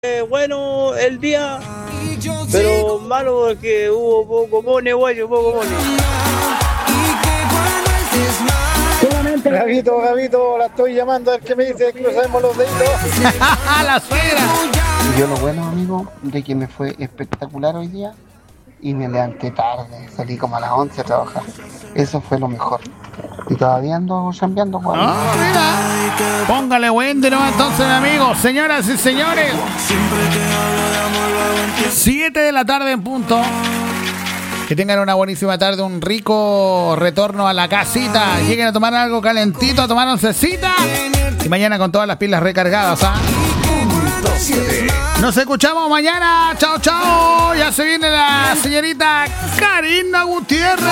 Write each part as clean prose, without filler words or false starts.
Bueno el día, pero malo porque hubo poco mone, guayo, poco mone. Gabito, la estoy llamando a ver qué me dice, que no sabemos los deditos. La suegra. Yo lo bueno, amigo, de que me fue espectacular hoy día y me levanté tarde, salí como a las 11 a trabajar. Eso fue lo mejor. Y todavía ando chambeando, Juan. Oh, mira. Póngale buen de nuevo entonces, amigo. Señoras y señores, 7 de la tarde en punto. Que tengan una buenísima tarde, un rico retorno a la casita. Lleguen a tomar algo calentito, a tomar oncecita. Y mañana con todas las pilas recargadas, ¿ah? Nos escuchamos mañana. Chao, chao. Ya se viene la señorita Karina Gutiérrez.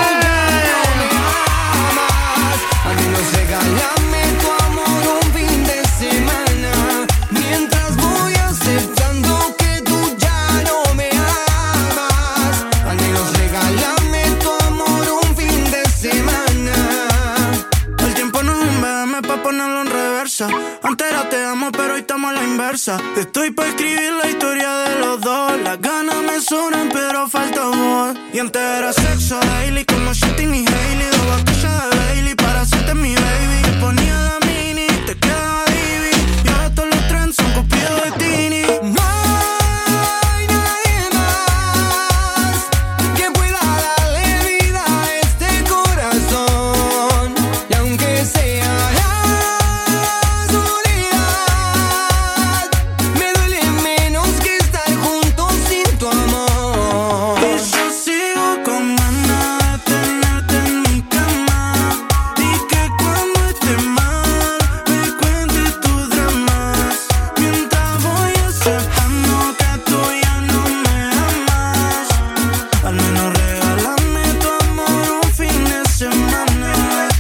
Regálame tu amor un fin de semana, mientras voy aceptando que tú ya no me amas. Al menos regálame tu amor un fin de semana. El tiempo no es un meme pa' ponerlo en reversa. Antes era te amo, pero hoy estamos a la inversa. Estoy pa' escribir la historia de los dos. Las ganas me sobran, pero falta amor. Y antes era sexo daily, como Shitting y Hailey. Dos botellas de Bailey para hacerte mi baby. Te ponía la mini, te quedaba divi. Y ahora todos los trends son copiados de Tini. No hay nadie más que pueda darle vida a este corazón. Y aunque sea la soledad, me duele menos que estar juntos sin tu amor. Y yo sigo con ganas de tenerte en mi cama, y que cuando esté mal me cuentes tus dramas, mientras voy aceptando que tú ya no me amas. Al menos regálame tu amor un fin de semana.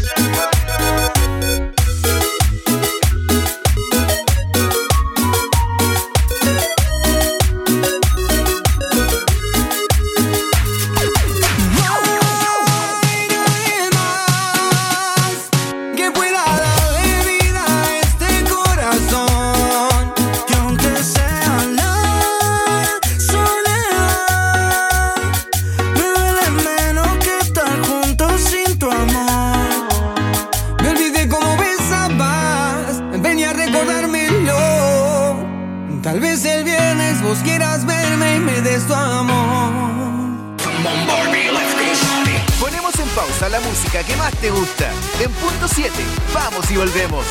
Que pueda darle vida a este corazón, que aunque sea la soledad, me duele menos que estar juntos sin tu amor. Me olvidé cómo besabas, venía a recordármelo. Tal vez el viernes vos quieras verme y me des tu amor. Ponemos en pausa la música que más te gusta. En punto 7, vamos y volvemos.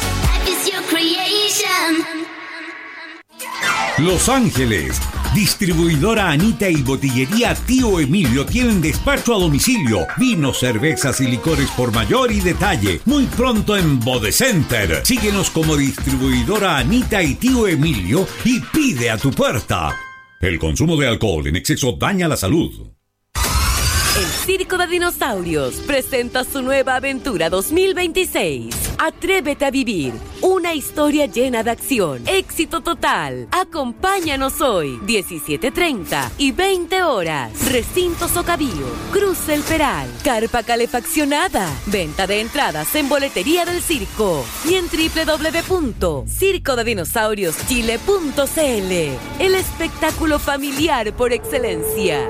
Los Ángeles, distribuidora Anita y botillería Tío Emilio tienen despacho a domicilio, vinos, cervezas y licores por mayor y detalle. Muy pronto en Bodecenter. Síguenos como distribuidora Anita y Tío Emilio y pide a tu puerta. El consumo de alcohol en exceso daña la salud. El Circo de Dinosaurios presenta su nueva aventura 2026. Atrévete a vivir una historia llena de acción, éxito total. Acompáñanos hoy, 17:30 y 20 horas. Recinto Socavío, Cruz El Peral, carpa calefaccionada. Venta de entradas en boletería del circo y en www.circodedinosaurioschile.cl. El espectáculo familiar por excelencia.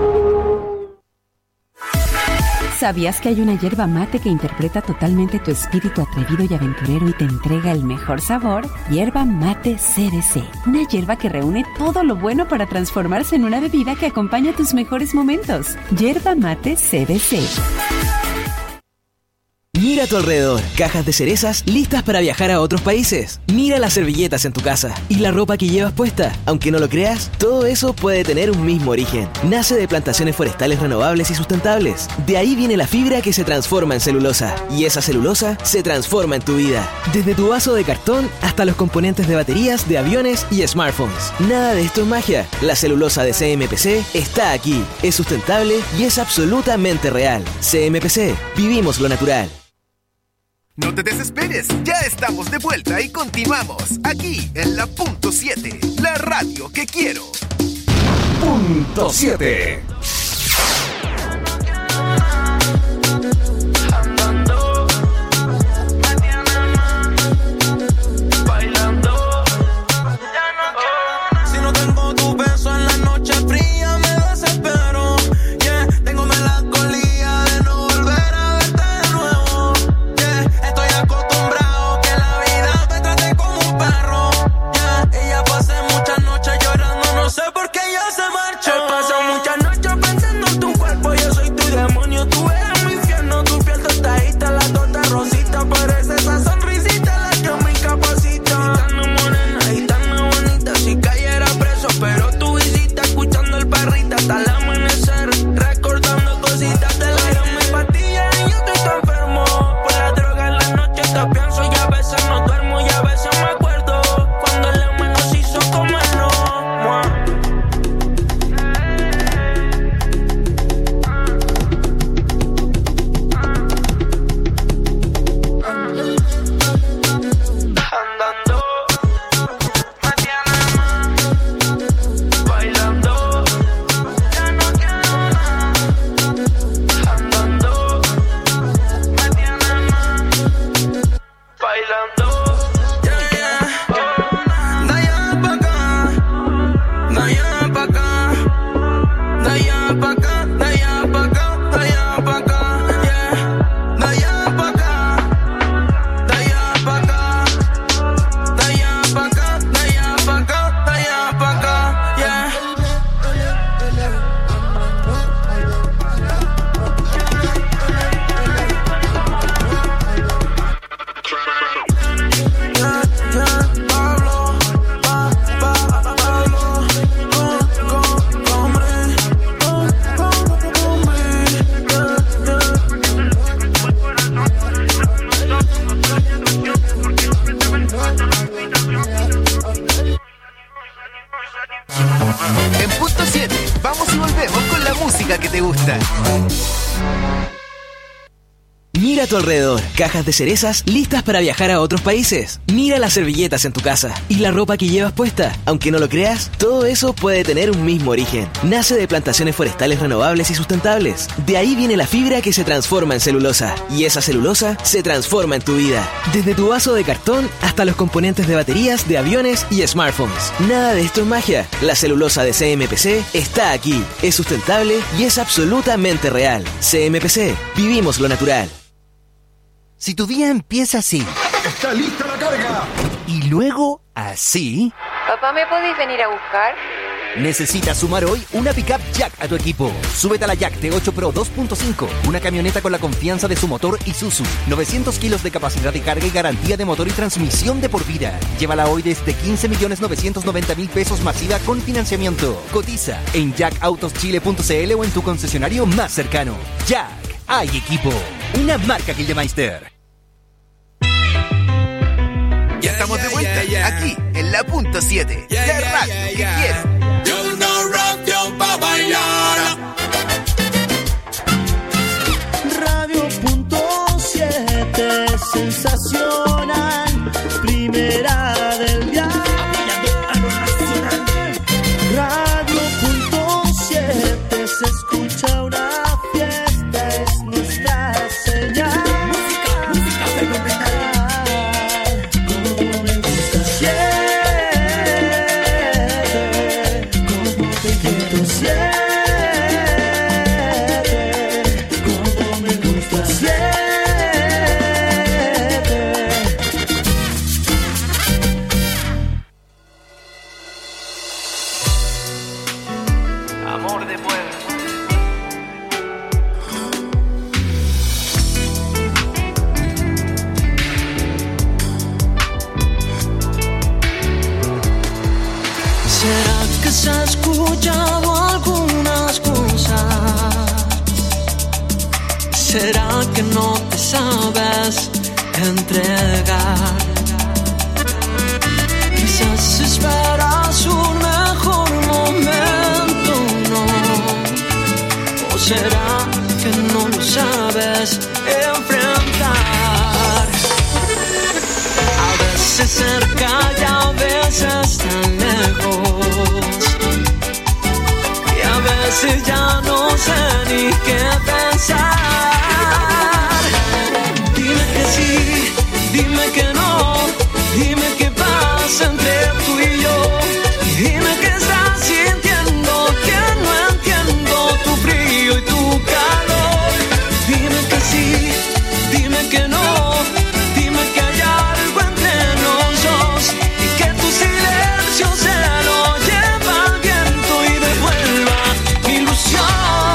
¿Sabías que hay una yerba mate que interpreta totalmente tu espíritu atrevido y aventurero y te entrega el mejor sabor? Yerba Mate CBC. Una yerba que reúne todo lo bueno para transformarse en una bebida que acompaña tus mejores momentos. Yerba Mate CBC. Mira a tu alrededor, cajas de cerezas listas para viajar a otros países. Mira las servilletas en tu casa y la ropa que llevas puesta. Aunque no lo creas, todo eso puede tener un mismo origen. Nace de plantaciones forestales renovables y sustentables. De ahí viene la fibra que se transforma en celulosa. Y esa celulosa se transforma en tu vida. Desde tu vaso de cartón hasta los componentes de baterías, de aviones y smartphones. Nada de esto es magia. La celulosa de CMPC está aquí. Es sustentable y es absolutamente real. CMPC, vivimos lo natural. No te desesperes, ya estamos de vuelta y continuamos aquí en la punto 7, la radio que quiero. Punto 7. Si no tengo En punto 7, vamos y volvemos con la música que te gusta. Mira a tu alrededor, cajas de cerezas listas para viajar a otros países. Mira las servilletas en tu casa y la ropa que llevas puesta. Aunque no lo creas, todo eso puede tener un mismo origen. Nace de plantaciones forestales renovables y sustentables. De ahí viene la fibra que se transforma en celulosa. Y esa celulosa se transforma en tu vida. Desde tu vaso de cartón hasta los componentes de baterías de aviones y smartphones. Nada de esto es magia. La celulosa de CMPC está aquí. Es sustentable y es absolutamente real. CMPC, vivimos lo natural. Si tu día empieza así... ¡Está lista la carga! Y luego así... ¿Papá, me podéis venir a buscar? Necesitas sumar hoy una pickup Jack a tu equipo. Súbete a la Jack T8 Pro 2.5, una camioneta con la confianza de su motor Isuzu, 900 kilos de capacidad de carga y garantía de motor y transmisión de por vida. Llévala hoy desde 15.990.000 pesos masiva con financiamiento. Cotiza en jackautoschile.cl o en tu concesionario más cercano. Jack, hay equipo. Una marca Gildemeister. Ya estamos de vuelta, aquí, en la punto 7, la radio que quiero. Yo no radio pa' bailar. Radio punto 7, sensacional, primera del día. Radio punto 7, se escucha una fiesta, es nuestra señal. Música fenomenal. Has escuchado algunas cosas. ¿Será que no te sabes entregar? Quizás esperas un mejor momento, ¿no? ¿O será que no lo sabes enfrentar? A veces cerca y a veces tan lejos. A veces ya no sé ni qué pensar. Dime que sí, dime que no, dime qué pasa entre tú y yo. Dime que estás sintiendo, que no entiendo tu frío y tu calor. Dime que sí, dime que no, dime que hay algo entre nosotros y que tu silencio se lo lleva al viento y devuelva mi ilusión.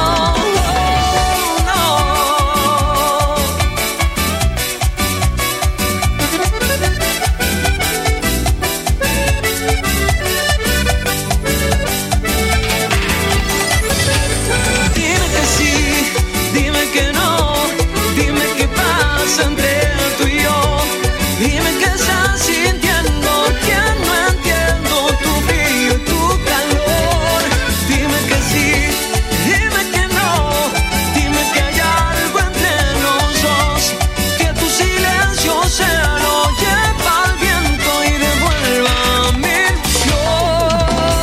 Dime que sí, dime que no, dime qué pasa entre tú y yo. Dime que estás sintiendo, que no entiendo tu frío y tu calor. Dime que sí, dime que no, dime que hay algo entre nosotros, que tu silencio se lo lleva al viento y devuelva mi ilusión.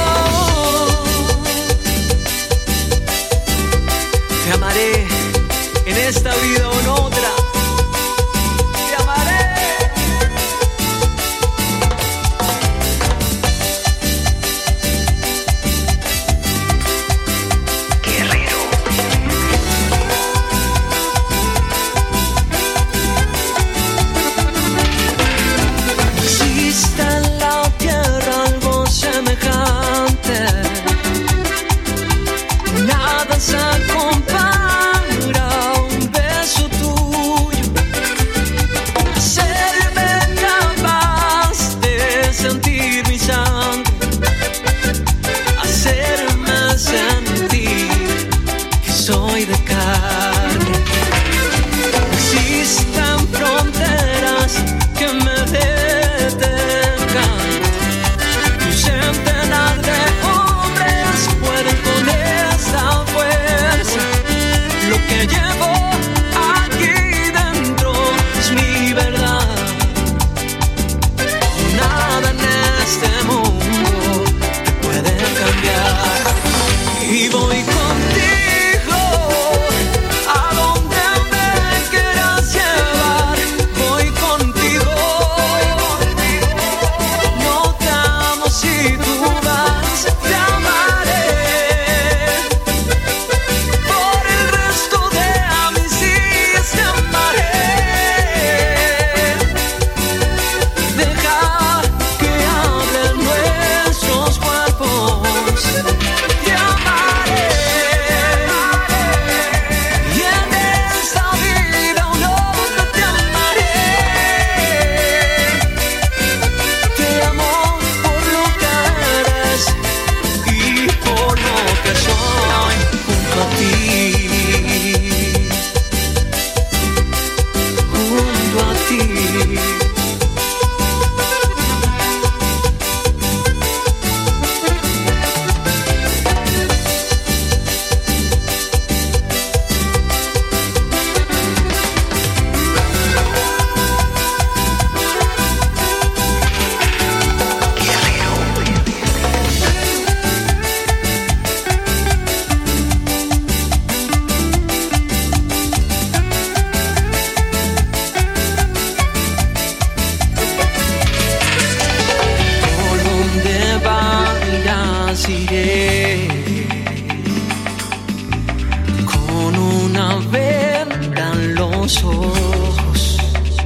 Te amaré en esta vida o en otra. Te amaré. Existe en la tierra algo semejante. Nada se compara a un beso tuyo. iré con una venda en los ojos.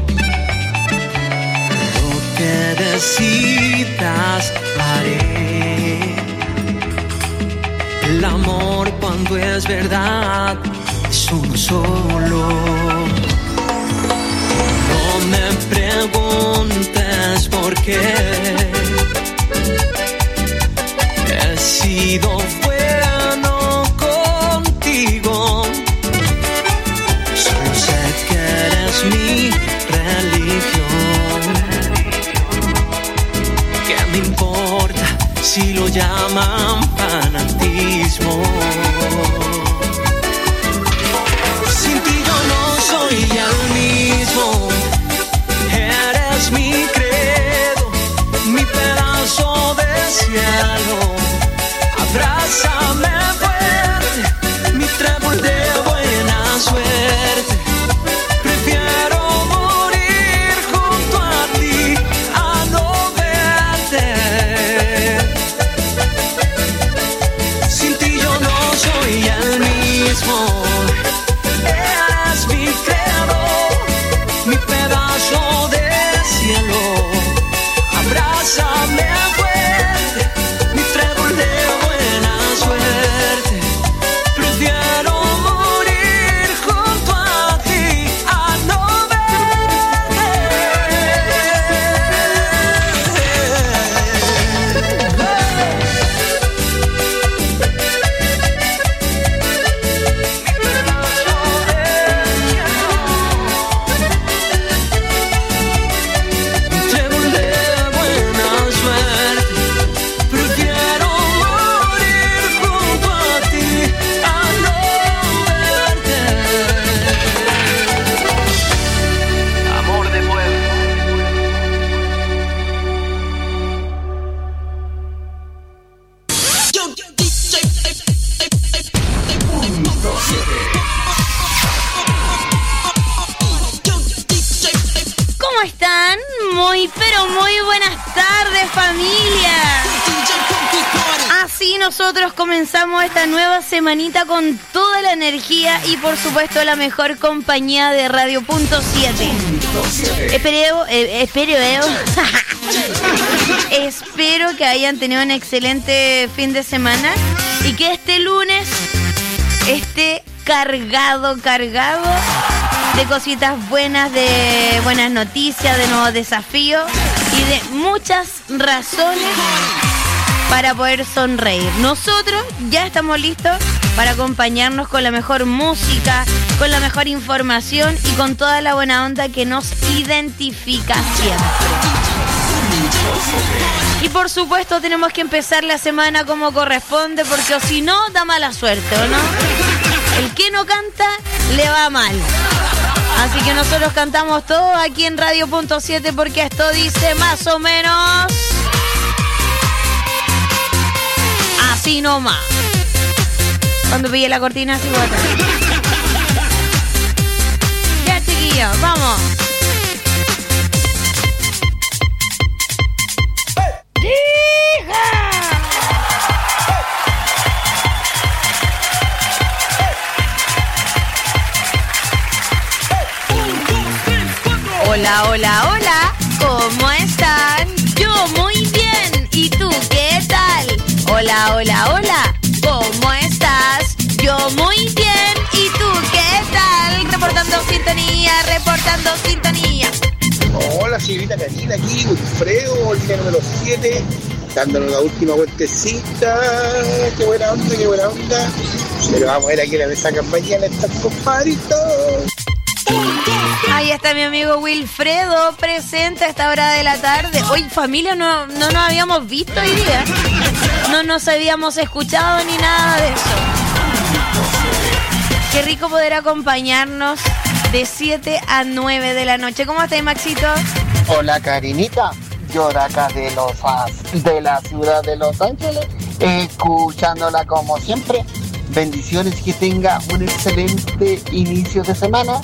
Lo que decidas haré. El amor cuando es verdad es uno solo. No me preguntes por qué. He sido bueno contigo. Solo sé que eres mi religión. ¿Qué me importa si lo llaman fanatismo? Sin ti yo no soy el mismo. Eres mi credo, mi pedazo de cielo. Abrázame fuerte, mi trébol de buena suerte. Prefiero morir junto a ti a no verte. Sin ti yo no soy el mismo. Eres mi credo, mi pedazo de cielo. Abrázame fuerte, mi trébol de buena suerte. Prefiero morir junto a ti a no ¿Cómo están? Muy, pero muy buenas tardes, familia. Así nosotros comenzamos esta nueva semanita con toda la energía y por supuesto la mejor compañía de Radio Punto 7. Espero que hayan tenido un excelente fin de semana y que este lunes esté cargado de cositas buenas, de buenas noticias, de nuevos desafíos y de muchas razones para poder sonreír. Nosotros ya estamos listos para acompañarnos con la mejor música, con la mejor información y con toda la buena onda que nos identifica siempre. Y por supuesto tenemos que empezar la semana como corresponde, porque o si no, da mala suerte, ¿o no? El que no canta, le va mal. Así que nosotros cantamos todo aquí en Radio Punto 7 porque esto dice más o menos así nomás. Cuando pille la cortina así bota. Ya, chiquillos, vamos. Hola, hola, hola, ¿cómo están? Yo muy bien, ¿y tú qué tal? Hola, hola, hola, ¿cómo estás? Yo muy bien, ¿y tú qué tal? Reportando sintonía. Hola, señorita Karina, aquí Wilfredo, línea número 7, dándonos la última vueltecita. Qué buena onda. Pero vamos a ver aquí la mesa campaña de estos compadritos. Ahí está mi amigo Wilfredo, presente a esta hora de la tarde. Hoy, familia, no nos habíamos visto hoy día. No nos habíamos escuchado ni nada de eso. Qué rico poder acompañarnos de 7 a 9 de la noche. ¿Cómo estás, Maxito? Hola, Karinita. Yo de acá de la ciudad de Los Ángeles, escuchándola como siempre. Bendiciones, que tenga un excelente inicio de semana.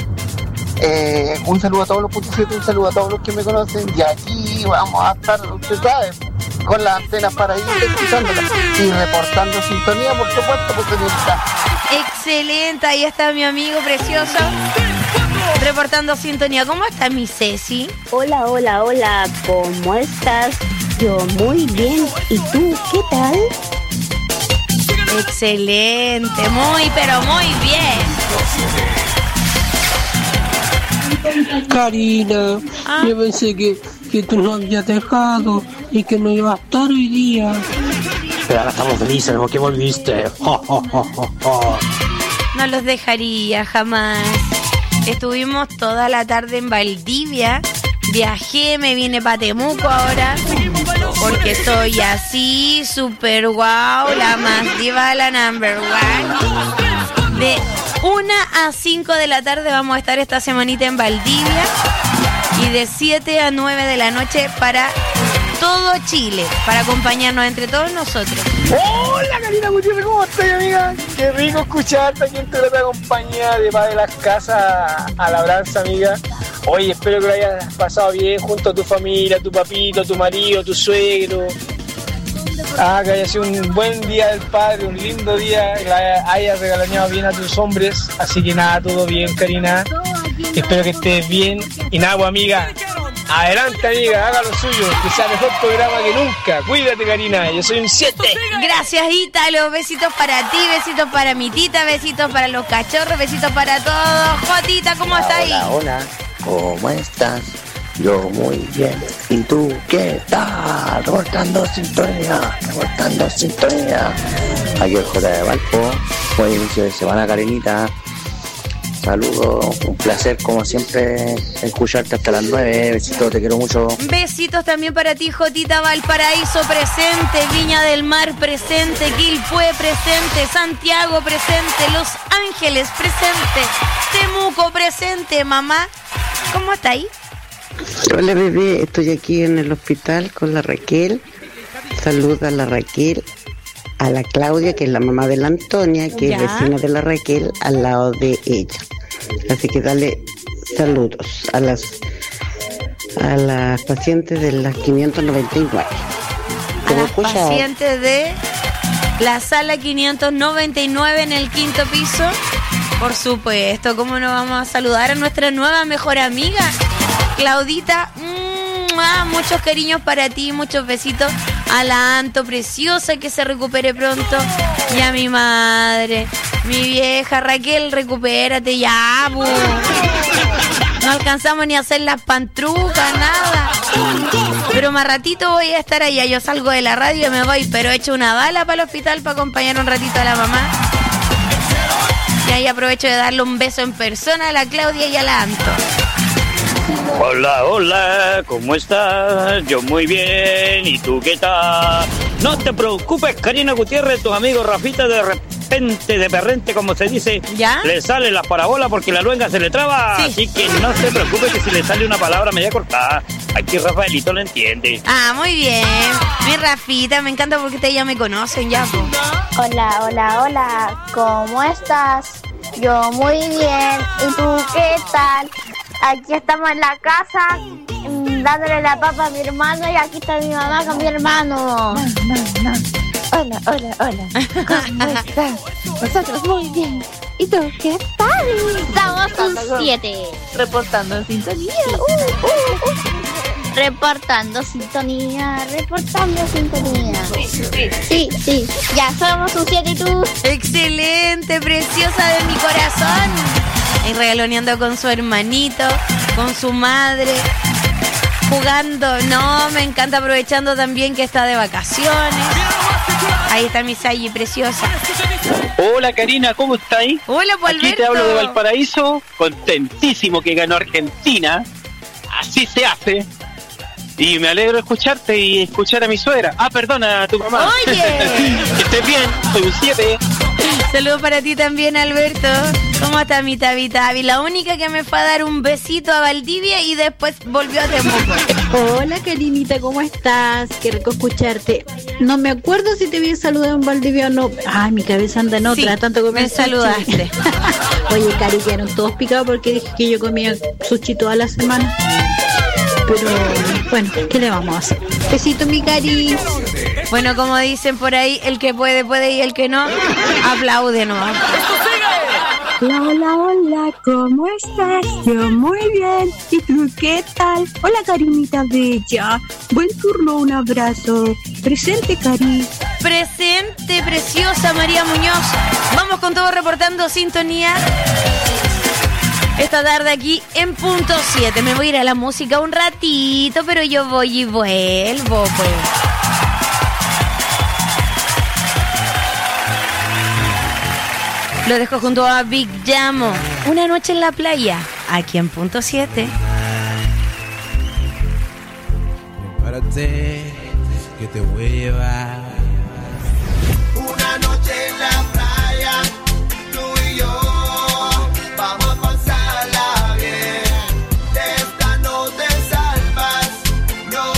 Un saludo a todos los puntos 7, un saludo a todos los que me conocen. Y aquí vamos a estar, usted sabe, con las antenas para ir escuchándola y reportando sintonía, por supuesto, pues señorita. Excelente, ahí está mi amigo precioso reportando sintonía. ¿Cómo está mi Ceci? Hola, hola, hola, ¿cómo estás? Yo muy bien, ¿y tú qué tal? Excelente, muy pero muy bien. Karina, yo pensé que tú no habías dejado y que no ibas a estar hoy día. Pero ahora estamos felices porque volviste. No los dejaría jamás. Estuvimos toda la tarde en Valdivia. Viajé, me vine para Temuco ahora. Porque soy así, super wow, la más diva, la number one. De 1 a 5 de la tarde vamos a estar esta semanita en Valdivia. Y de 7 a 9 de la noche para todo Chile, para acompañarnos entre todos nosotros. Hola Karina Gutiérrez, ¿cómo estás, amiga? Qué rico escucharte aquí en tu grata compañía de Paz de las Casas a Labranza, amiga. Oye, espero que lo hayas pasado bien junto a tu familia, tu papito, tu marido, tu suegro. Que haya sido un buen día del padre, un lindo día, que la hayas regalañado bien a tus hombres. Así que nada, todo bien, Karina. Espero que estés bien. Y nada, pues, amiga, adelante, amiga, haga lo suyo, que sea mejor programa que nunca. Cuídate, Karina, yo soy un 7. Gracias, Ítalo. Besitos para ti, besitos para mi tita, besitos para los cachorros, besitos para todos. Jotita, ¿cómo estás ahí? Hola, ¿cómo estás? Yo muy bien. ¿Y tú qué tal? Reportando sintonía. Aquí el J de Valpo. Buen inicio de semana, Karinita. Saludos, un placer como siempre escucharte hasta las 9. Besitos, te quiero mucho. Besitos también para ti, Jotita. Valparaíso presente, Viña del Mar presente, Quilpué presente, Santiago presente, Los Ángeles presente, Temuco presente. Mamá, ¿cómo está ahí? Hola, bebé, estoy aquí en el hospital con la Raquel. Saluda a la Raquel, a la Claudia, que es la mamá de la Antonia, que es vecina de la Raquel, al lado de ella. Así que dale saludos a las pacientes de las 599. A las pacientes de la sala 599 en el 5º piso. Por supuesto, ¿cómo no vamos a saludar a nuestra nueva mejor amiga, Claudita? Muchos cariños para ti, muchos besitos a la Anto preciosa, que se recupere pronto, y a mi madre, mi vieja Raquel, recupérate ya, bu. No alcanzamos ni a hacer las pantrucas, nada. Pero más ratito voy a estar allá. Yo salgo de la radio y me voy, pero he hecho una bala para el hospital para acompañar un ratito a la mamá. Y ahí aprovecho de darle un beso en persona a la Claudia y a la Anto. Hola, hola, ¿cómo estás? Yo muy bien, ¿y tú qué tal? No te preocupes, Karina Gutiérrez, tus amigos Rafita de repente, de perrente, como se dice, ¿ya? Le sale la parabola porque la luenga se le traba, sí. Así que no se preocupe que si le sale una palabra media cortada, aquí Rafaelito lo entiende. Muy bien, mi Rafita, me encanta porque ustedes ya me conocen, ya, po. Hola, hola, hola, ¿cómo estás? Yo muy bien, ¿y tú qué tal? Aquí estamos en la casa dándole la papa a mi hermano y aquí está mi mamá con mi hermano. Hola, hola, hola. ¿Cómo estás? Nosotros muy bien. ¿Y tú qué tal? Estamos un 7. Reportando sintonía. Reportando sintonía. Sí. Ya somos un 7 y tú. Excelente, preciosa de mi corazón. Y regaloneando con su hermanito, con su madre, jugando. No, me encanta, aprovechando también que está de vacaciones. Ahí está mi Sayi preciosa. Hola Karina, ¿cómo estás ahí? Hola, pues, Aquí Alberto. te hablo de Valparaíso, contentísimo que ganó Argentina. Así se hace. Y me alegro de escucharte y escuchar a mi suegra. Perdona, a tu mamá. Oye. Que estés bien, soy un 7. Saludos para ti también, Alberto. ¿Cómo está mi Tavi? La única que me fue a dar un besito a Valdivia y después volvió a Temuco. Hola, Karinita, ¿cómo estás? Qué rico escucharte. No me acuerdo si te había saludado en Valdivia o no. Ay, mi cabeza anda en otra, Sí, tanto comer me saludaste. Oye, Cari, quedaron todos picados porque dije que yo comía sushi toda la semana. Pero, bueno, ¿qué le vamos a hacer? Besito, mi cari. Bueno, como dicen por ahí, el que puede, puede y el que no, aplaude nomás. Hola, hola, hola, ¿cómo estás? Yo muy bien. ¿Y tú qué tal? Hola, Karinita bella. Buen turno, un abrazo. Presente, Cari. Presente, preciosa María Muñoz. Vamos con todo reportando sintonía. Esta tarde aquí en punto 7. Me voy a ir a la música un ratito, pero yo voy y vuelvo, pues. Lo dejo junto a Big Llamo. Una noche en la playa, aquí en punto 7. Prepárate, que te voy a llevar. Una noche en la playa, tú y yo, vamos a pasarla bien. De esta no te salvas, no,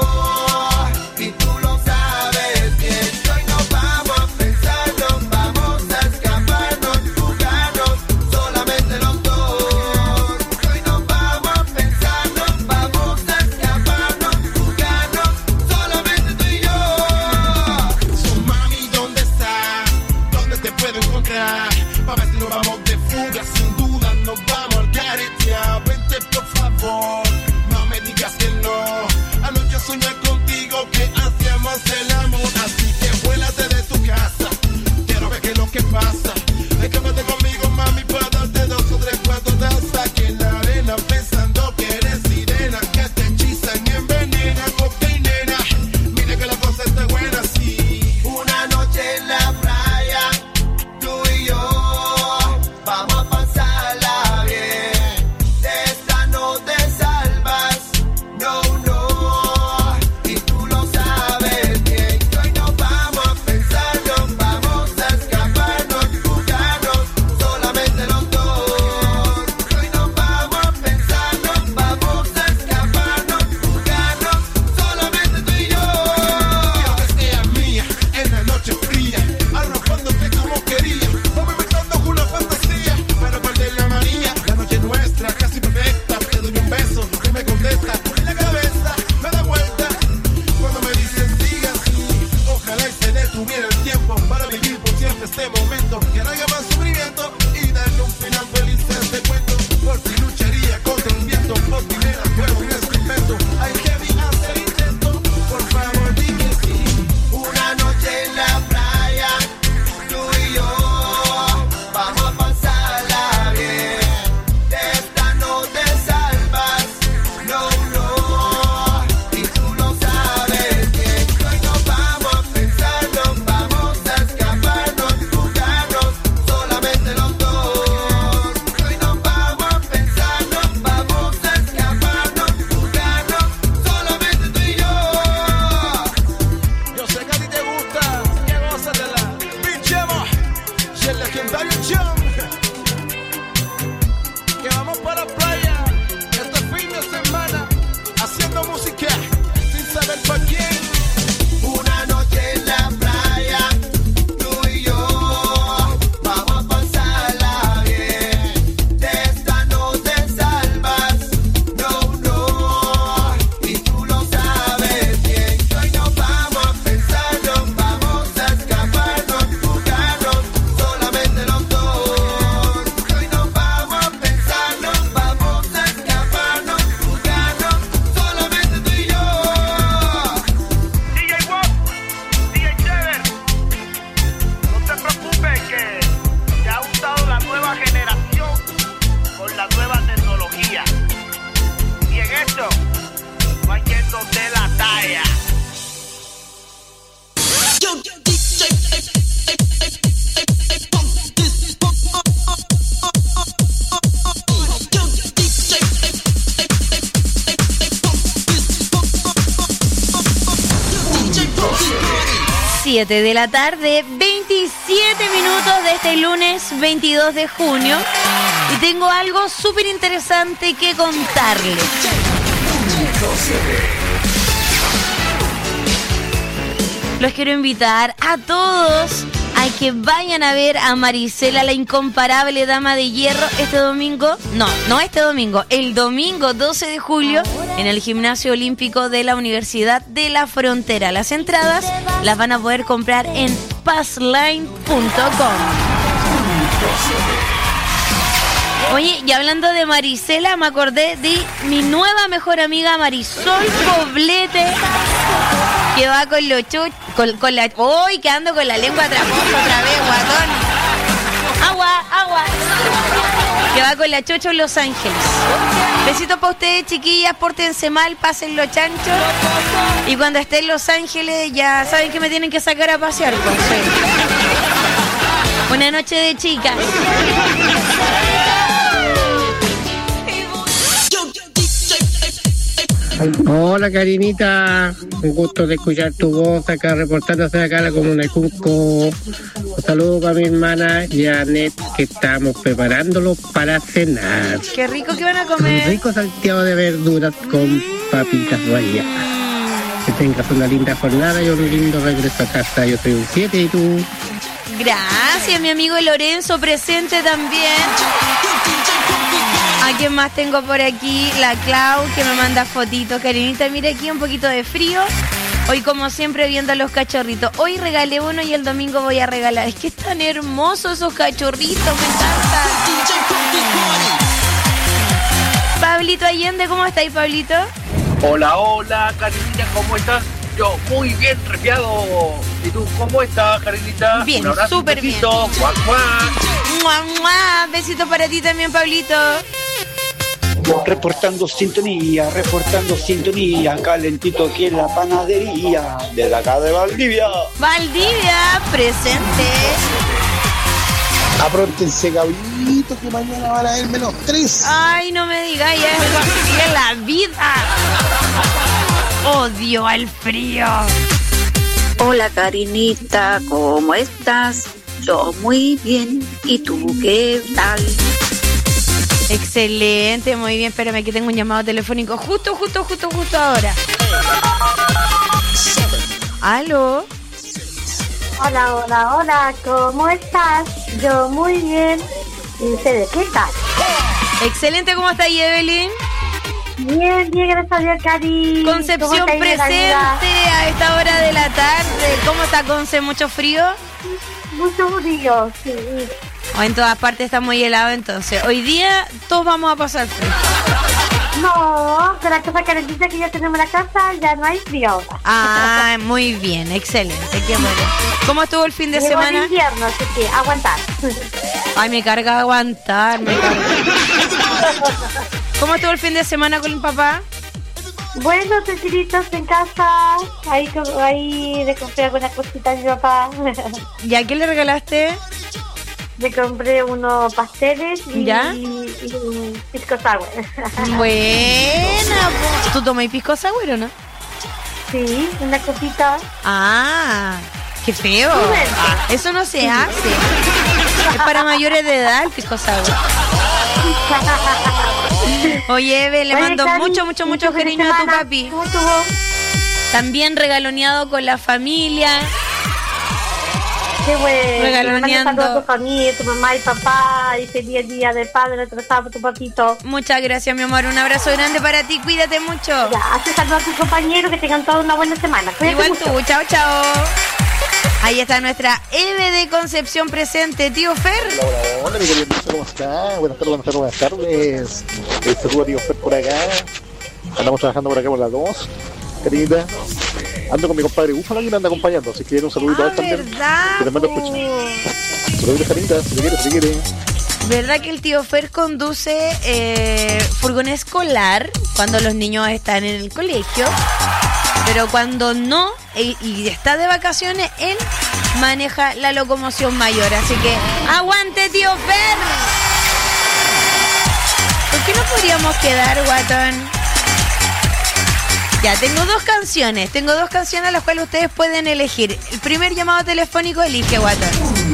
no, y tú lo sabes bien. Hoy nos vamos a pensar, nos vamos a escaparnos, jugarnos, solamente los dos. Hoy nos vamos a pensar, nos vamos a escaparnos, jugarnos, solamente tú y yo. So, mami, ¿dónde estás? ¿Dónde te puedo encontrar? Pa' ver si nos vamos de fuga, sin duda nos vamos al caretear. Vente por favor, no me digas que no. Anoche soñé contigo que hacíamos el amor, así que vuélate de tu casa. Quiero ver qué es lo que pasa. Escápate conmigo, mami, para darte 2 o 3 cuartos de hasta que en la arena, pensando que eres sirena, que te hechizan y envenenan. Ok, nena, mira que la cosa está buena, sí. Una noche en la playa, tú y yo, vamos a pasarla bien. De esta no te salvas, no, no, y tú lo sabes bien. Hoy nos vamos a pensar, nos vamos a escaparnos, jugarnos, solamente los dos. Hoy nos vamos a pensar, nos vamos a escaparnos, jugarnos, solamente tú y yo. Quiero que seas mía en la noche fría, arropándote como quería, movimentando una fantasía, para perder la manía. La noche nuestra, casi perfecta, te doy un beso, que me contesta, en la cabeza, me da vuelta, cuando me dicen siga así. Ojalá y se detuviera el tiempo, para vivir por siempre este momento, que no haya más sufrimiento, y darle un final feliz a este cuento. Por ti lucharía contra el viento, por ti nena, fuego un experimento. Hay que hacer intento, por favor dime sí. Una noche en la playa, tú y yo, vamos a pasarla bien. De esta no te salvas, no, no, y tú lo sabes bien. Hoy nos vamos a pensar, nos vamos a escaparnos, jugarnos, solamente los dos. Hoy nos vamos a pensar, nos vamos a escaparnos, jugarnos, solamente tú y yo. Yo sé que a ti te gusta, que gózatela. Pinchemos, y el legendario John. Que vamos para la playa este fin de semana, haciendo música sin saber para quién. Una noche en la playa, tú y yo, vamos a pasarla bien. De esta no te salvas, no, no, y tú lo sabes bien. Hoy nos vamos a pensar, nos vamos a escaparnos, jugarnos, solamente los dos. Hoy nos vamos a pensar, nos vamos a escaparnos, jugarnos, solamente tú y yo. DJ Wop, DJ Chever, no te preocupes que te ha gustado la nueva generación con la nueva tecnología. Y en esto no hay quien nos dé la talla. Siete de la tarde, 27 minutos de este lunes 22 de junio. Y tengo algo súper interesante que contarles. Los quiero invitar a todos a a que vayan a ver a Marisela, la incomparable dama de hierro, este domingo. No este domingo, el domingo 12 de julio en el Gimnasio Olímpico de la Universidad de la Frontera. Las entradas las van a poder comprar en passline.com. Oye, y hablando de Marisela, me acordé de mi nueva mejor amiga Marisol Poblete, que va con los con la... ¡Uy! Que ando con la lengua traposa otra vez, guatón! ¡Agua! Que va con la Chocho en Los Ángeles. Besitos para ustedes, chiquillas, pórtense mal, pasen los chanchos. Y cuando esté en Los Ángeles, ya saben que me tienen que sacar a pasear, pues. Buena noche de chicas. Hola Karinita, un gusto de escuchar tu voz acá reportándose acá a la comuna de Cunco. Un saludo para mi hermana Janet, que estamos preparándolo para cenar. Qué rico que van a comer. Un rico salteado de verduras con papitas ralladas. Que tengas una linda jornada y un lindo regreso a casa. Yo soy un 7 y tú. Gracias, mi amigo Lorenzo, presente también. ¿A quién más tengo por aquí? La Clau, que me manda fotitos. Karinita, mira aquí un poquito de frío. Hoy, como siempre, viendo a los cachorritos. Hoy regalé uno y el domingo voy a regalar. Es que están hermosos esos cachorritos, me encantan. Pablito Allende, ¿cómo estáis, Pablito? Hola, Karinita, ¿cómo estás? Yo muy bien, resfriado. ¿Y tú cómo estás, Karinita? Bien, un abrazo, súper bien. Guau, guau. ¡Mua, mua! Besito para ti también, Pablito. Reportando sintonía, calentito aquí en la panadería de la acá de Valdivia. Valdivia, presente. Apróntense, cabritos, que mañana van a haber -3. Ay, no me digáis eso, así es la vida. Odio al frío. Hola Karinita, ¿cómo estás? Yo muy bien. ¿Y tú qué tal? Excelente, muy bien. Espérame que tengo un llamado telefónico justo ahora. ¿Aló? Hola, ¿cómo estás? Yo muy bien. ¿Y ustedes qué tal? Excelente, ¿cómo está ahí, Evelyn? Bien, gracias a Dios, Cari. Concepción presente a esta hora de la tarde. ¿Cómo está Conce? ¿Mucho frío? Mucho frío, sí. O en todas partes está muy helado, entonces. Hoy día todos vamos a pasar frío. No, de la casa calentita que ya tenemos en la casa, ya no hay frío ahora. Ah, muy bien, excelente, qué bueno. ¿Cómo estuvo el fin de semana? El invierno, así que aguantar. Ay, me carga aguantar, ¿Cómo estuvo el fin de semana con el papá? Bueno, tranquilitos en casa. Ahí le compré algunas cositas a mi papá. ¿Y a qué le regalaste? Le compré unos pasteles y un pisco sour. Buena, ¿tú tomas pisco sour o no? Sí, una cosita. Ah, qué feo. Eso no se hace. Es para mayores de edad el pisco sour. Oye, Eve, le mando mucho cariño a tu papi. ¿Cómo estuvo? También regaloneado con la familia. Qué bueno. Regaloneando. Saludos a tu familia, tu mamá y papá. Y feliz día del padre, atrasado por tu papito. Muchas gracias, mi amor. Un abrazo grande para ti. Cuídate mucho. Ya, saludos a tus compañeros. Que tengan toda una buena semana. Cuídate igual mucho. Tú. Chao. Ahí está nuestra Eve de Concepción presente. Tío Fer. Hola, mi querido, ¿cómo está? Buenas tardes. Saludos a tío Fer por acá. Andamos trabajando por acá por las 2. Querida. Ando con mi compadre Búfalo que me anda acompañando, así que un saludito a él también. Que te mando a escuchar. Saludos, Janita, si te quiere. ¿Verdad que el tío Fer conduce furgón escolar cuando los niños están en el colegio? Pero cuando no y está de vacaciones, él maneja la locomoción mayor. Así que ¡aguante, tío Fer! ¿Por qué no podríamos quedar, guatón? Ya, tengo dos canciones a las cuales ustedes pueden elegir. El primer llamado telefónico elige, guatón.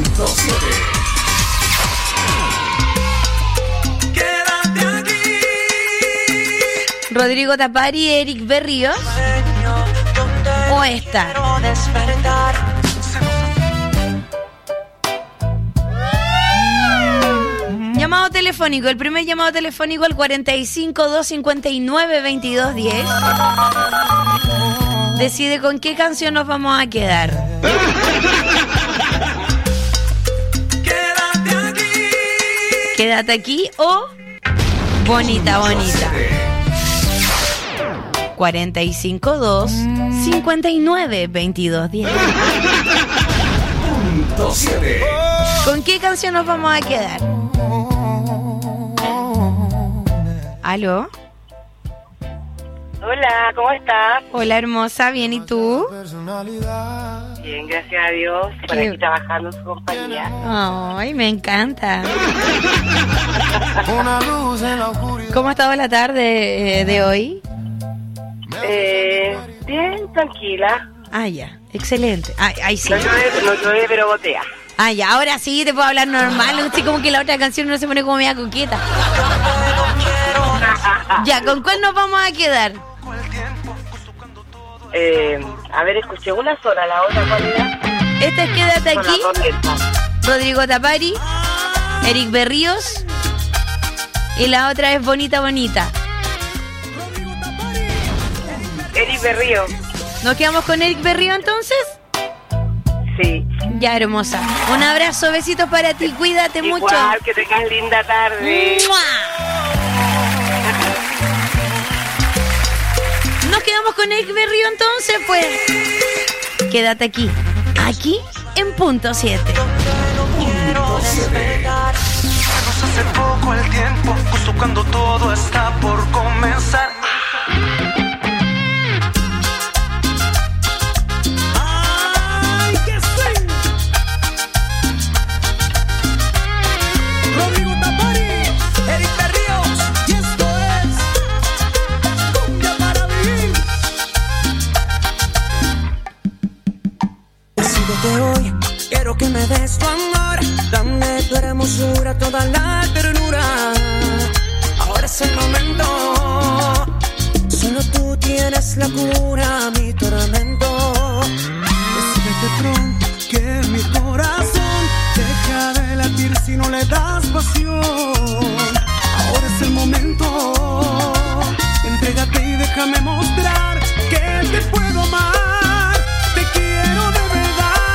Rodrigo Tapari, Eric Berrío. O esta. llamado telefónico. El primer llamado telefónico al 45-259-2210. Decide con qué canción nos vamos a quedar. Quédate aquí o Bonita Bonita. 45-259-2210. ¿Con qué canción nos vamos a quedar? ¿Aló? Hola, ¿cómo estás? Hola, hermosa, ¿bien y tú? Bien, gracias a Dios. Por aquí trabajando en su compañía. Ay, me encanta. ¿Cómo ha estado la tarde de hoy? Bien, tranquila. Ah, ya, excelente. Ay, sí. No llueve, pero gotea. Ah, ya, ahora sí te puedo hablar normal. No sé, como que la otra canción no se pone como media coqueta. Ya, ¿con cuál nos vamos a quedar? A ver, escuché una sola, la otra cuál era. Esta es Quédate aquí. Rodrigo Tapari, Eric Berríos. Y la otra es Bonita Bonita. Eric Berrío. ¿Nos quedamos con Eric Berrío entonces? Sí. Ya, hermosa. Un abrazo, besitos para ti, cuídate mucho. Igual, que tengas linda tarde. ¡Mua! Nos quedamos con Eric Berrío entonces, pues. Quédate aquí. Aquí en punto 7. Hace poco el tiempo, justo cuando todo está por comenzar. ¡Ay, que sí! Rodrigo Tapari, Eric Berríos, y esto es Cumbia para Vivir. Decídete hoy, quiero que me des tu amor. Dame tu hermosura, toda la ternura. Ahora es el momento. Solo tú tienes la cura a mi tormento. Decídete pronto que mi corazón deja de latir si no le das pasión. Ahora es el momento. Entrégate y déjame mostrar que te puedo amar. Te quiero de verdad.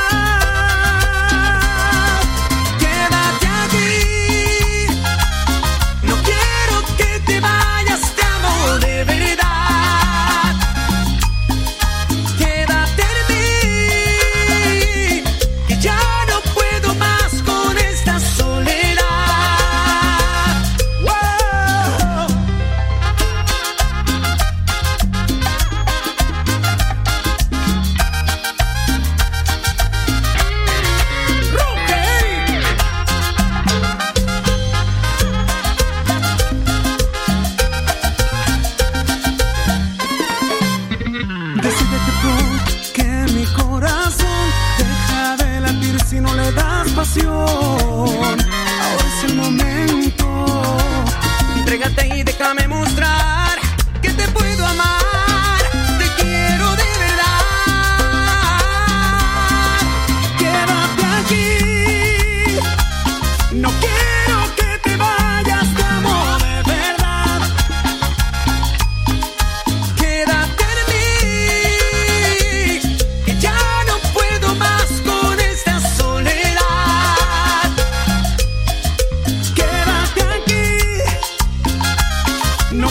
Ahora es el momento. Entrégate y déjame mostrar que te puedo amar. Te quiero de verdad. Quédate aquí. No quiero que te vayas, te amo de verdad. Quédate en mí, que ya no puedo más con esta soledad. No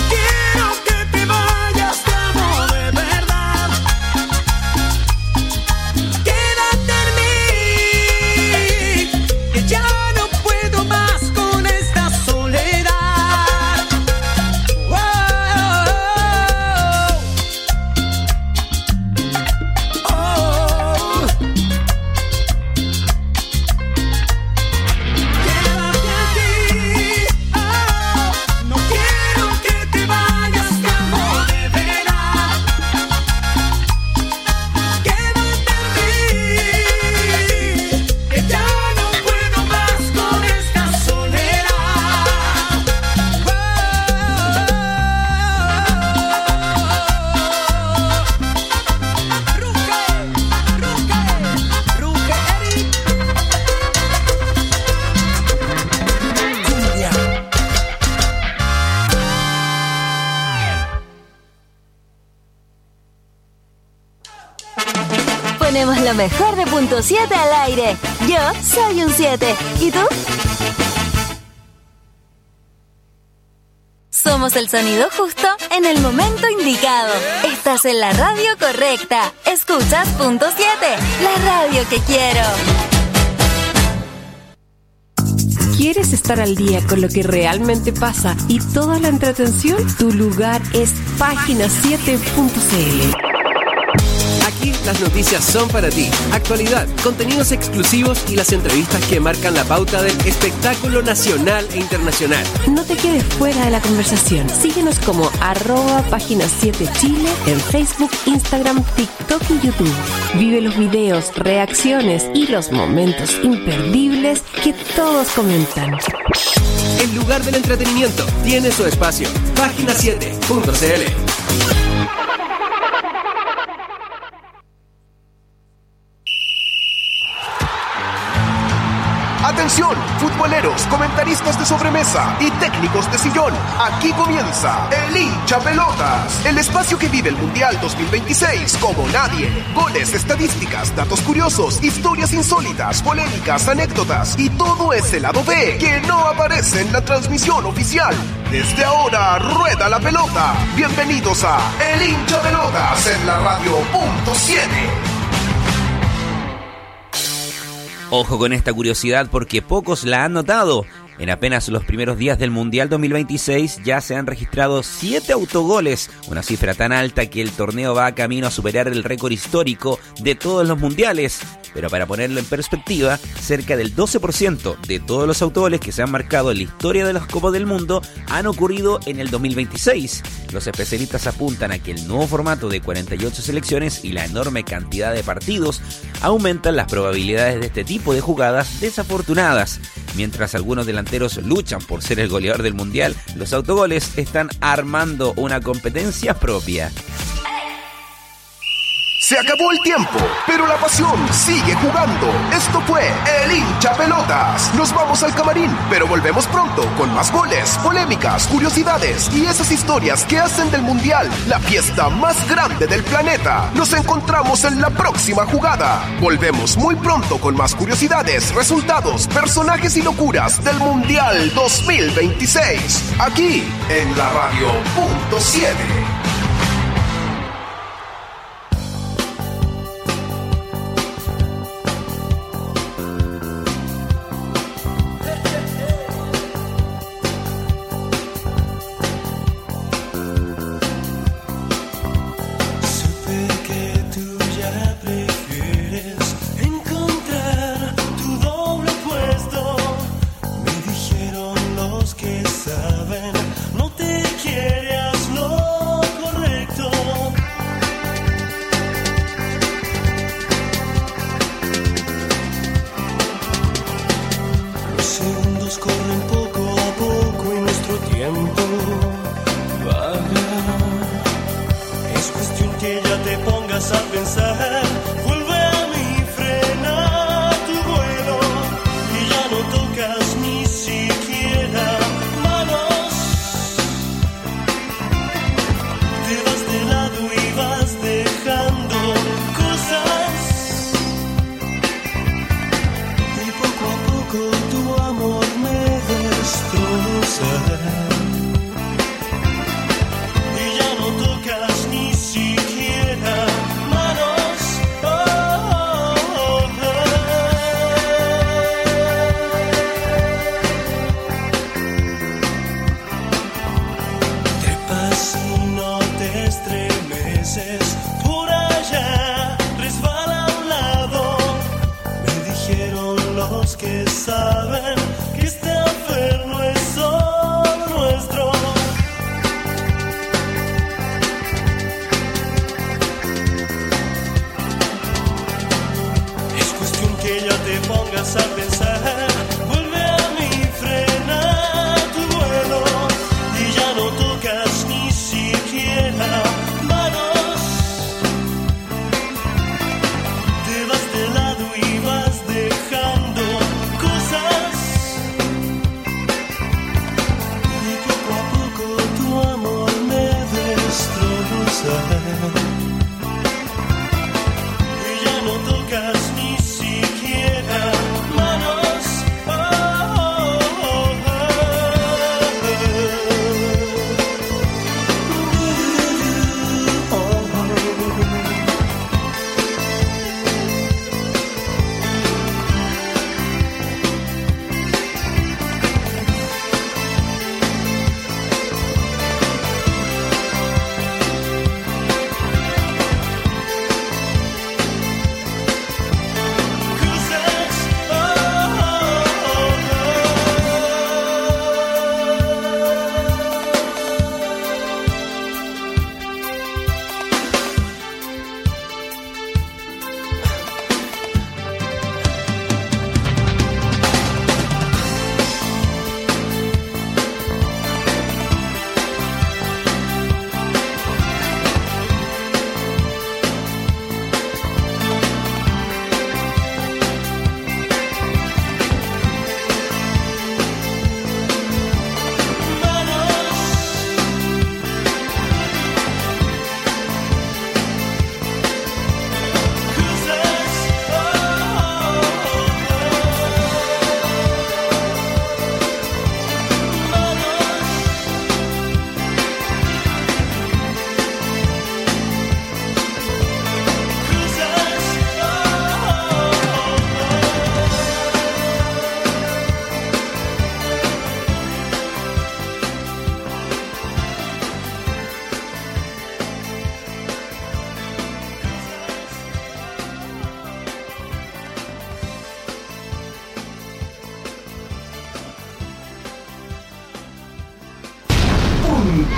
Lo mejor de punto 7 al aire. Yo soy un 7. ¿Y tú? Somos el sonido justo en el momento indicado. Estás en la radio correcta. Escuchas punto 7, la radio que quiero. ¿Quieres estar al día con lo que realmente pasa y toda la entretención? Tu lugar es página7.cl. Aquí las noticias son para ti. Actualidad, contenidos exclusivos y las entrevistas que marcan la pauta del espectáculo nacional e internacional. No te quedes fuera de la conversación. Síguenos como @página7chile en Facebook, Instagram, TikTok y YouTube. Vive los videos, reacciones y los momentos imperdibles que todos comentan. El lugar del entretenimiento tiene su espacio. Página7.cl. Atención, futboleros, comentaristas de sobremesa y técnicos de sillón. Aquí comienza El Hincha Pelotas, el espacio que vive el Mundial 2026 como nadie. Goles, estadísticas, datos curiosos, historias insólitas, polémicas, anécdotas y todo ese lado B que no aparece en la transmisión oficial. Desde ahora, rueda la pelota. Bienvenidos a El Hincha Pelotas en la radio punto 7. Ojo con esta curiosidad porque pocos la han notado. En apenas los primeros días del Mundial 2026 ya se han registrado 7 autogoles, una cifra tan alta que el torneo va camino a superar el récord histórico de todos los mundiales. Pero para ponerlo en perspectiva, cerca del 12% de todos los autogoles que se han marcado en la historia de las Copas del Mundo han ocurrido en el 2026. Los especialistas apuntan a que el nuevo formato de 48 selecciones y la enorme cantidad de partidos aumentan las probabilidades de este tipo de jugadas desafortunadas. Mientras algunos delanteros luchan por ser el goleador del Mundial, los autogoles están armando una competencia propia. Se acabó el tiempo, pero la pasión sigue jugando. Esto fue El Hincha Pelotas. Nos vamos al camarín, pero volvemos pronto con más goles, polémicas, curiosidades y esas historias que hacen del Mundial la fiesta más grande del planeta. Nos encontramos en la próxima jugada. Volvemos muy pronto con más curiosidades, resultados, personajes y locuras del Mundial 2026. Aquí en la radio punto 7. Y ya no toca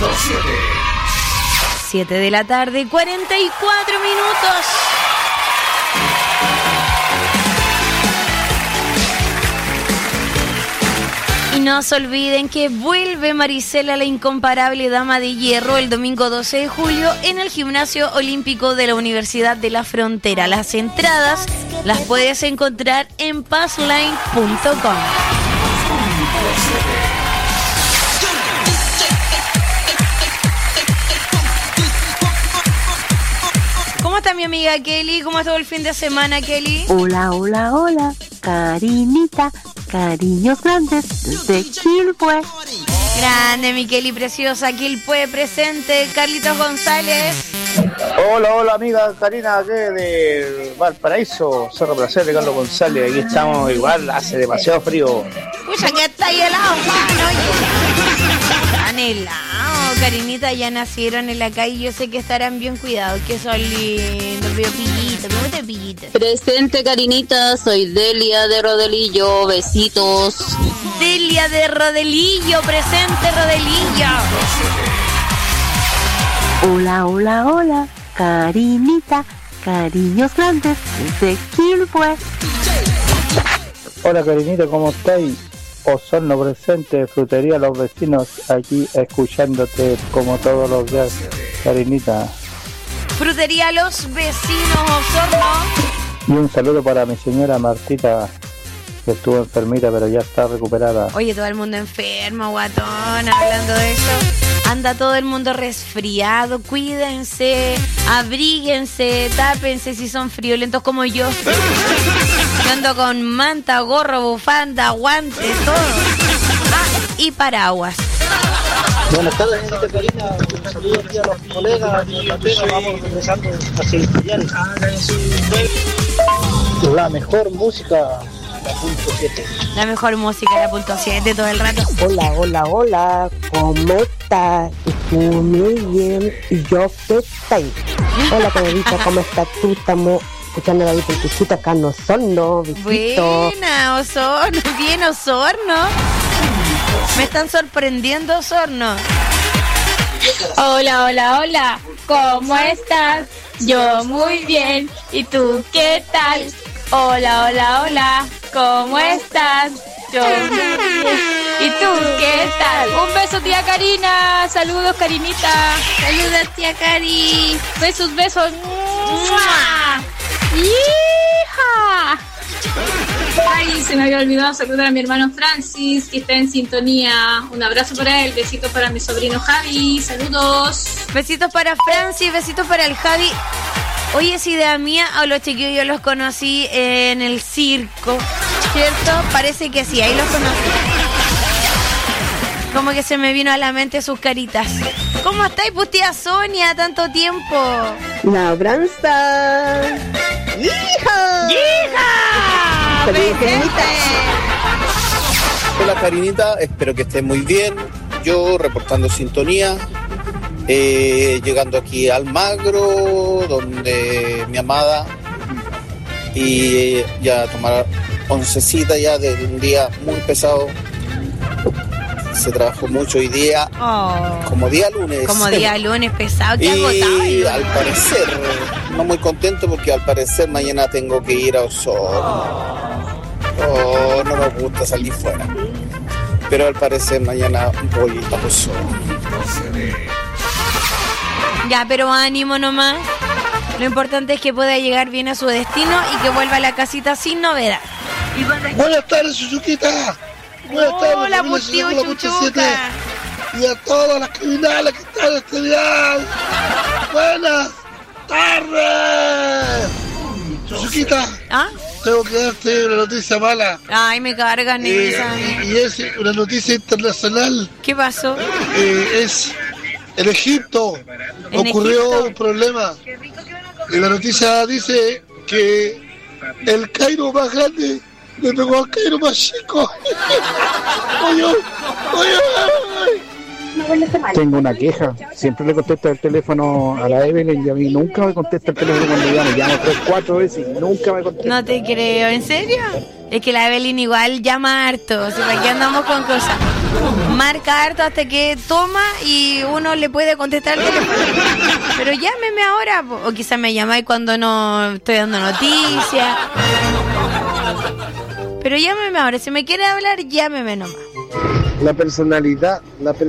7 de la tarde, 44 minutos. Y no se olviden que vuelve Marisela, la incomparable dama de hierro, el domingo 12 de julio en el Gimnasio Olímpico de la Universidad de la Frontera. Las entradas las puedes encontrar en passline.com. ¿Cómo está mi amiga Kelly? ¿Cómo estuvo el fin de semana, Kelly? Hola, hola, hola, Karinita, cariños grandes desde Quilpue. Grande, mi Kelly preciosa, Quilpue presente, Carlitos González. Hola, hola amiga Karina, aquí de Valparaíso, Cerro Placer de Carlos González. Aquí estamos igual, hace demasiado frío. Pucha, que está ahí helado, mano. Están helados, Karinita, ya nacieron en la calle. Yo sé que estarán bien cuidados, que son lindos. Veo pillitos, me gusta pillitos. Presente, Karinita, soy Delia de Rodelillo, besitos. Delia de Rodelillo, presente, Rodelillo. Hola, hola, hola, Karinita, cariños grandes desde Quilpue. Hola Karinita, ¿cómo estáis? Osorno presente, frutería Los Vecinos, aquí escuchándote como todos los días, Karinita. Frutería Los Vecinos, Osorno. Y un saludo para mi señora Martita, que estuvo enfermita pero ya está recuperada. Oye, todo el mundo enfermo, guatón, hablando de eso. Anda todo el mundo resfriado, cuídense, abríguense, tápense si son friolentos como yo. Yo ando con manta, gorro, bufanda, guantes, todo. Y paraguas. Buenas tardes, gente Karina. Un saludo aquí a los colegas de la pega. Vamos regresando hacia el taller. La mejor música, la punto 7. La mejor música, la punto 7 todo el rato. Hola, hola, hola, ¿cómo estás? Estuvo muy bien, y yo qué tal. Hola, Karinita, ¿cómo estás tú? Estamos escuchando la visita acá en Osorno. Buena, Osorno, bien Osorno. Me están sorprendiendo, Osorno. Hola, hola, hola, ¿cómo estás? Yo muy bien, ¿y tú qué tal? Hola, hola, hola, ¿cómo estás? Yo muy bien, ¿y tú qué tal? Un beso, tía Karina, saludos, Karinita. Saludos, tía Cari. Besos, besos. ¡Mua! ¡Hija! Ay, se me había olvidado saludar a mi hermano Francis, que está en sintonía. Un abrazo para él, besitos para mi sobrino Javi, saludos. Besitos para Francis, besitos para el Javi. Oye, es idea mía, a los chiquillos yo los conocí en el circo, ¿cierto? Parece que sí, ahí los conocí. Como que se me vino a la mente sus caritas. ¿Cómo estáis, pues, tía Sonia? Tanto tiempo. La Branza. ¡Hija! ¡Hija! ¡Feliz Karinita! Hola Karinita, espero que estés muy bien. Yo reportando sintonía, llegando aquí a Almagro, donde mi amada, y ya tomar oncecita ya de un día muy pesado. Se trabajó mucho hoy día, como día lunes. Como día lunes, pesado, que y agotado. al parecer, no muy contento porque al parecer mañana tengo que ir a Osorno. No me gusta salir fuera. Pero al parecer mañana voy a Osorno. Ya, pero ánimo nomás. Lo importante es que pueda llegar bien a su destino y que vuelva a la casita sin novedad. Buenas tardes, Suzuquita. Buenas tardes, Hola, Putio Chuchuca. Y a todas las criminales que están estudiando. Buenas tardes. Suzuquita. ¿Ah? Tengo que darte una noticia mala. Ay, me cargan esa. Y es una noticia internacional. ¿Qué pasó? Es en Egipto. Ocurrió un problema. Y la noticia dice que el Cairo más grande le pegó al Cairo más chico. Oye. Tengo una queja. Siempre le contesto el teléfono a la Evelyn y a mí nunca me contesta el teléfono cuando llamo. Llamo 3-4 veces y nunca me contesta. No te creo, ¿en serio? Es que la Evelyn igual llama harto. O sea, ¿para qué andamos con cosas? Marca harto hasta que toma y uno le puede contestar el teléfono. Pero llámeme ahora. O quizás me llamáis cuando no estoy dando noticias. Pero llámeme ahora. Si me quiere hablar, llámeme nomás. La personalidad.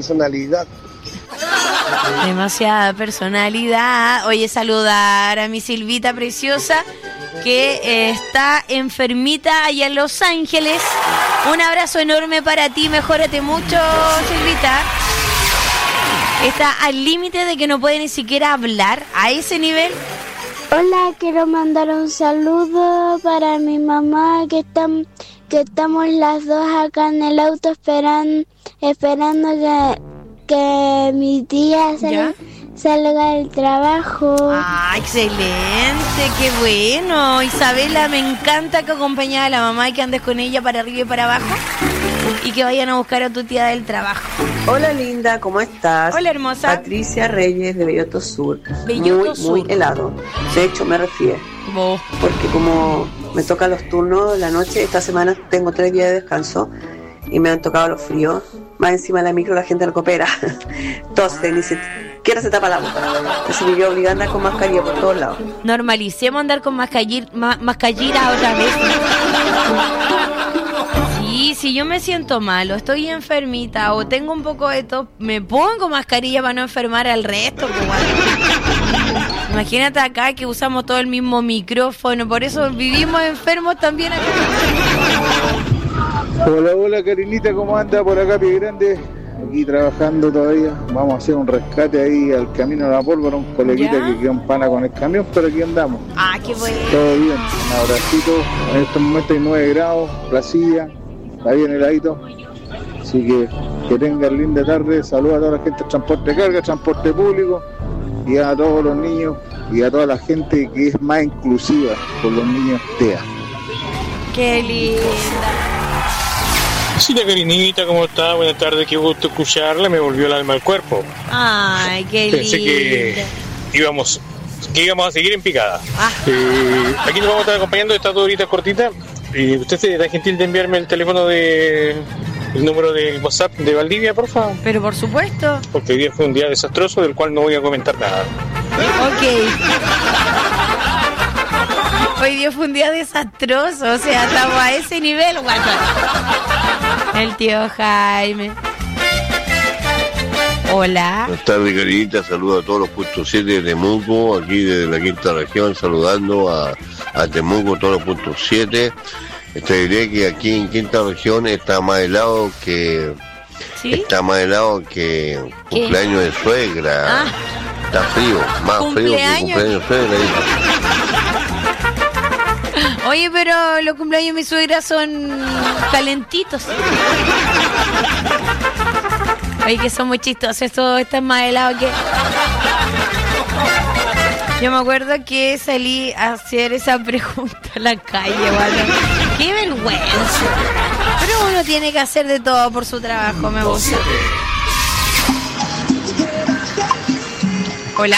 Demasiada personalidad. Oye, saludar a mi Silvita preciosa que está enfermita allá en Los Ángeles. Un abrazo enorme para ti, mejórate mucho, Silvita. Está al límite de que no puede ni siquiera hablar a ese nivel. Hola, quiero mandar un saludo para mi mamá que estamos las dos acá en el auto esperando que mi tía salga del trabajo. Ah, excelente, qué bueno. Isabela, me encanta que acompañes a la mamá y que andes con ella para arriba y para abajo y que vayan a buscar a tu tía del trabajo. Hola linda, ¿cómo estás? Hola hermosa. Patricia Reyes de Belloto Sur. Belloto Sur. Muy helado. De hecho me resfrié. Porque como me tocan los turnos la noche, esta semana tengo 3 días de descanso y me han tocado los fríos. Más encima de la micro la gente no coopera. Entonces ni siquiera se tapa la boca. Así que yo obligada a andar con mascarilla por todos lados. Normalicemos andar con mascarilla otra vez. Si yo me siento malo, estoy enfermita o tengo un poco de tos, me pongo mascarilla para no enfermar al resto. Imagínate acá que usamos todo el mismo micrófono, por eso vivimos enfermos también acá. Hola Karinita, ¿cómo anda por acá, Pie Grande? Aquí trabajando todavía. Vamos a hacer un rescate ahí al camino de la pólvora, un coleguita que quedó en pana con el camión, pero aquí andamos. Ah, qué bueno. Todo bien, un abracito. En estos momentos hay 9 grados, placilla, está bien heladito. Así que tengan linda tarde. Saludos a toda la gente de transporte de carga, transporte público, y a todos los niños y a toda la gente que es más inclusiva con los niños TEA. Qué linda. Sí, la Karinita, ¿cómo está? Buenas tardes, qué gusto escucharla, me volvió el alma al cuerpo. Ay, qué linda. Pensé que íbamos a seguir en picada. Aquí nos vamos a estar acompañando estas 2 horitas cortitas. Y usted se da gentil de enviarme el teléfono el número de WhatsApp de Valdivia, por favor. Pero por supuesto. Porque hoy día fue un día desastroso del cual no voy a comentar nada. Ok. Hoy día fue un día desastroso, o sea, estamos a ese nivel, guacho. El tío Jaime. Hola. Buenas tardes, Karinita. Saludos a todos los puntos 7 de Temuco, aquí desde la quinta región, saludando a Temuco, todos los puntos 7. Te diré que aquí en quinta región está más helado que... ¿Sí? Está más helado que cumpleaños de suegra. Está frío, más frío que cumpleaños de suegra. Oye, pero los cumpleaños de mi suegra son calentitos. Oye, que son muy chistosos. Esto está más helado que... Yo me acuerdo que salí a hacer esa pregunta a la calle, ¿vale? ¡Qué vergüenza! Pero uno tiene que hacer de todo por su trabajo, me gusta. ¿Hola?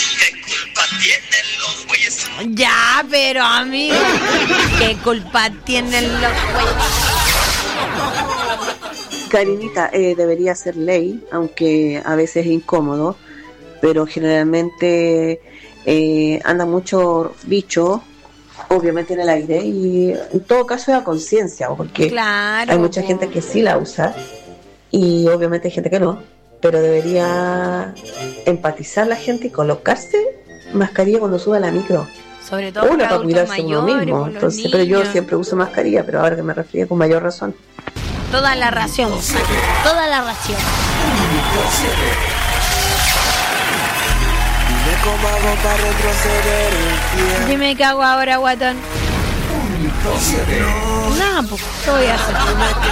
Ya, pero amigo, ¿qué culpa tienen los güeyes? Karinita, debería ser ley, aunque a veces es incómodo, pero generalmente anda mucho bicho, obviamente en el aire, y en todo caso es a conciencia, porque hay mucha gente que sí la usa y obviamente hay gente que no, pero debería empatizar la gente y colocarse mascarilla cuando sube a la micro. Sobre todo una para adultos cuidarse uno mayores, mismo. Entonces, pero yo siempre uso mascarilla, pero ahora que me refiero con mayor razón. Toda la ración, toda la ración. Dime qué hago ahora, guatón. Nada, pues, ¿qué voy a hacer?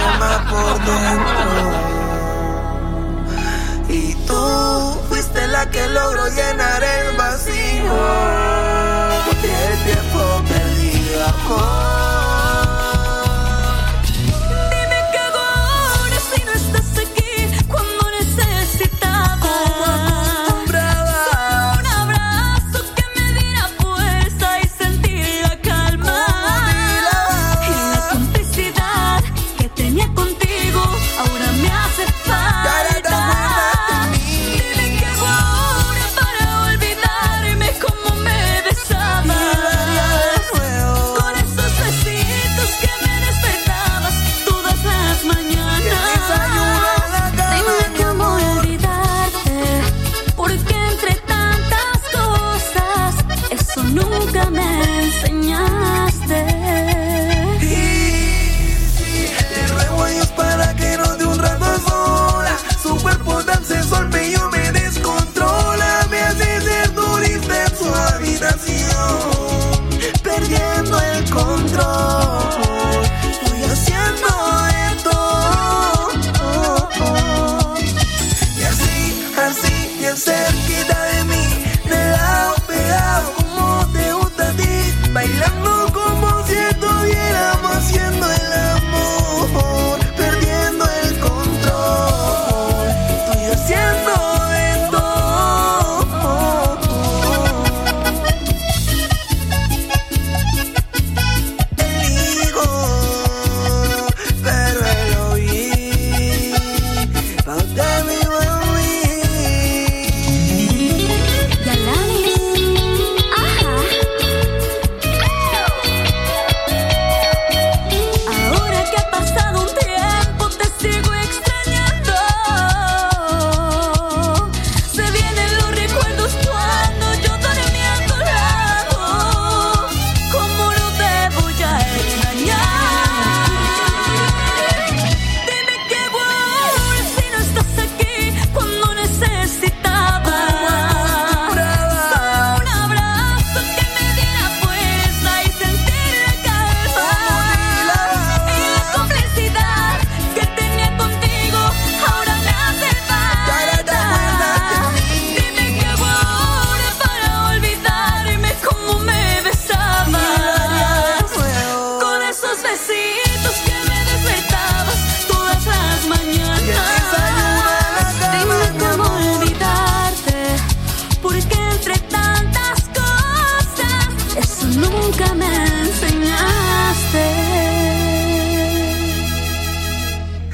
Y tú fuiste la que logró llenar el vacío. El tiempo perdido, amor. Dime qué hago ahora si no estás aquí cuando necesitas.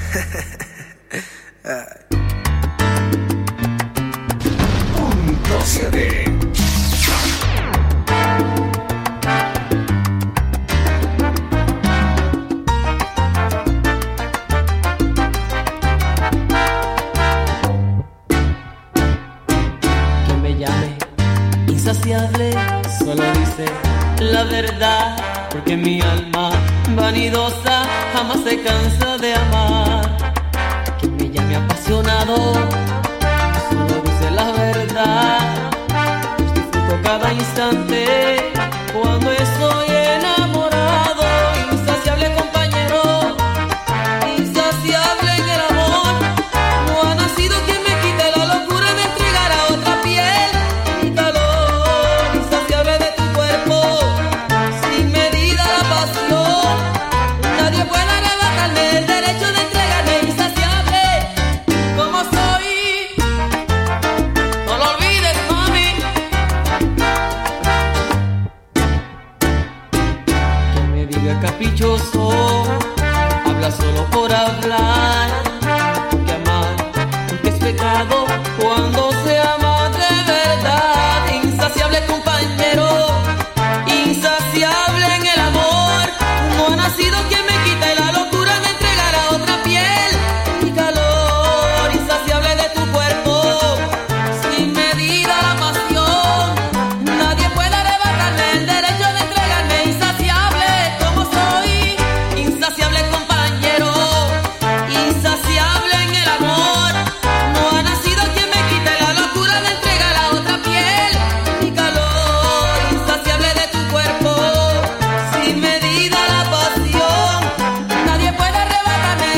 Punto 7. Que me llame insaciable, solo dice la verdad, porque mi alma vanidosa jamás se cansa de amar. Que me llame apasionado, solo dice la verdad, pues disfruto cada instante cuando estoy enamorado. Insaciable compañero, insaciable en el amor, no ha nacido quien me quite la locura de entregar a otra piel mi calor. Insaciable de tu cuerpo, sin medida la pasión, nadie puede arrebatarme el derecho de entregarme. Insaciable como soy, no lo olvides, mami. Que me diga caprichoso, habla solo por hablar.